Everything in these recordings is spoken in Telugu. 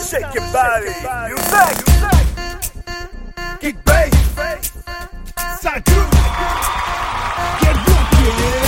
Shake your body. Music. Kick bass. Side two. Get rockin'.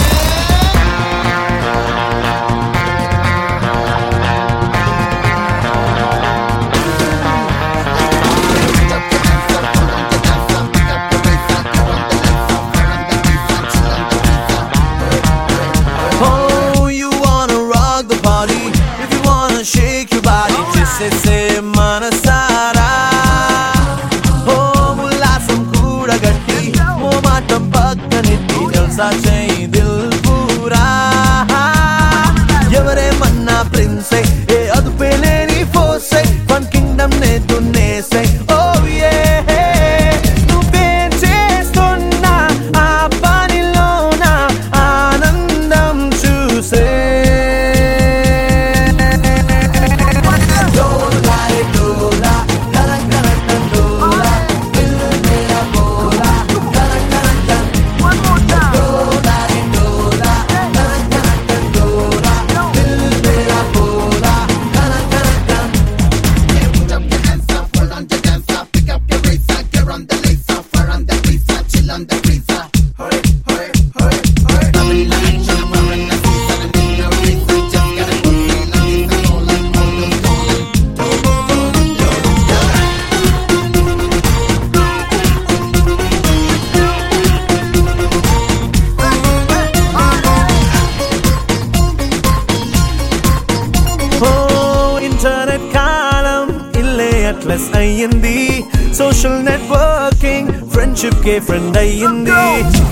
Shake your body, just say manasara. Oh, ullaasam kuda gatti, momatam pakkanetti, jalsa chayi dil pura. Evare manna prince, e adupe leni force, fun kingdom ne dunnese. Oh yeah, nuvem chestunna aa panilona aanandam chuse. Internet kalam ille atlas ayyindi, social networking friendship ke friend ayyindi.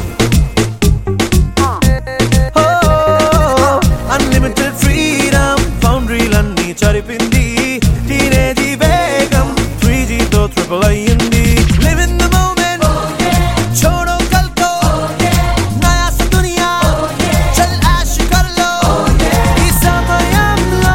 Oh, unlimited freedom boundary lanni charipindi, teenage vegam 3G to triple ayyindi. Live in the moment, chodo kal ko, naya sa duniya, chal ash kar lo. Is samayamlo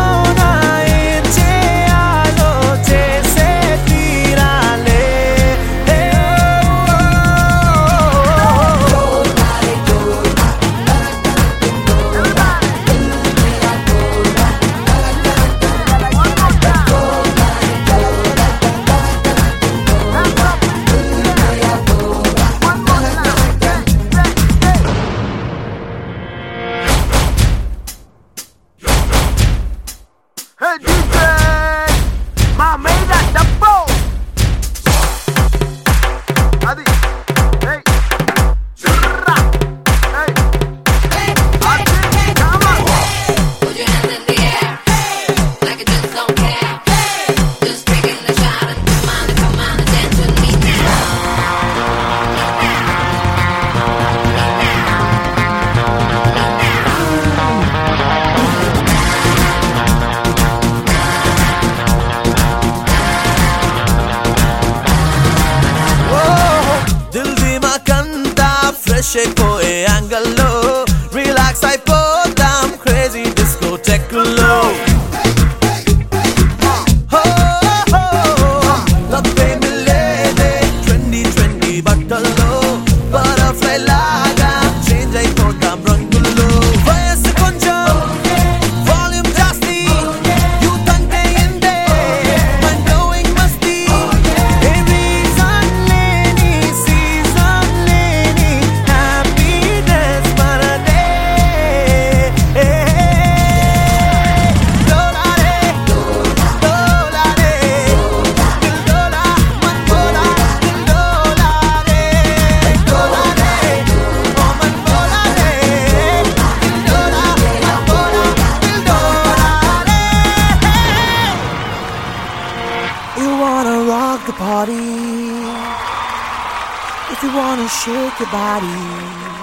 Hey DJ, mami that the boat. Adi, hey, shurra, hey, Adi, come on. Put your hands in the air, like you just don't care. Just taking a shot and come on and dance with me now. Fresh అయిపోయే యాంగిల్ లో రిలాక్స్ అయిపోతాం క్రేజీ డిస్కోటెక్ లో. తప్పేమి లేదే ట్రెండీ బట్టల్లో, బటర్ఫ్లై లాగా చేంజ్ అయిపోతాం రంగుల్లో. వయస్సు కొంచెం వాల్యూమ్ జాస్తి, యూత్ అంటే ఇంతే మైండ్ బ్లోయింగ్ మస్తీ. ఏ రీజన్ లేని సీజన్ లేని హ్యాపీనెస్ మనదే. డోలారే డోలారే దిల్ డోలా మన్ బోలా దిల్ డోలారే డోలారే ఓ మన్ బోలారే దిల్ డోలా మన్ బోలా Dil డోలారే. You wanna rock the party, if you wanna shake your body.